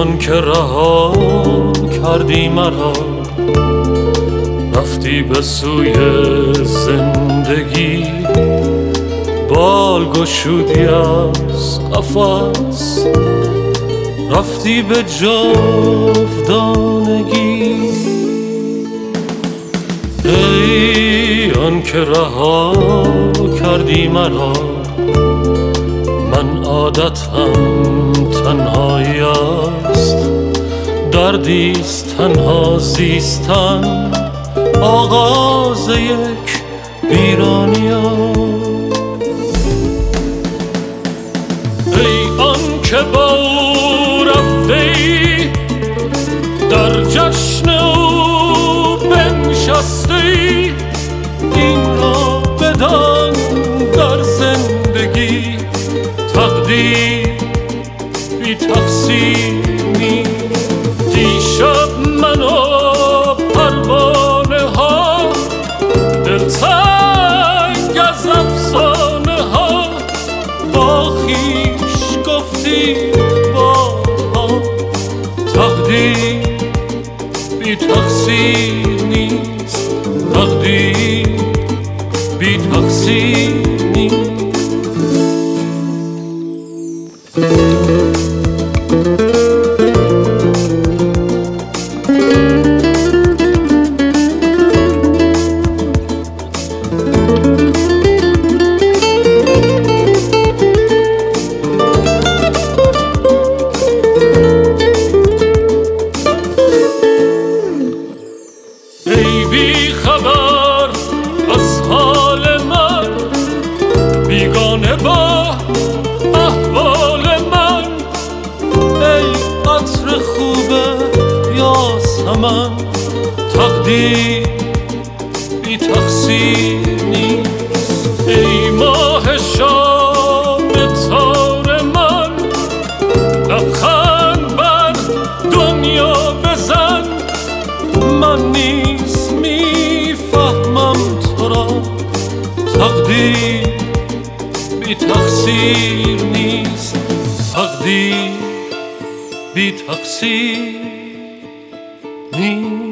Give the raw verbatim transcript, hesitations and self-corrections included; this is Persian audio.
آن که رها کردی مرا، رفتی به سوی زندگی، بال گشودی از قفس، رفتی به جاودانگی. ای آن که رها کردی مرا، من عادتم تنهایی است، دردیست تنها زیستن، آغاز یک ویرانی است. ای آن که با او رفتی، در جشن او بنشستی، این را بدان در زندگی تقدیر بی تقصیر نیست. دیشب من و پروانه ها، دلتنگ از افسانه ها، با خویش گفتیم بارها تقدیر بی تقصیر نیست، تقدیر بی تقصیر نیست. ای بی خبر از حال من، بیگانه با احوال من، ای عطر خوب یاسمن، تقدیر بی تقصیر نیست. ای ماه شام تار من، لبخند بر دنیا بزن، من نیز میفهمم تو را، تقدیر بی تقصیر نیست، تقدیر بی تقصیر نیست.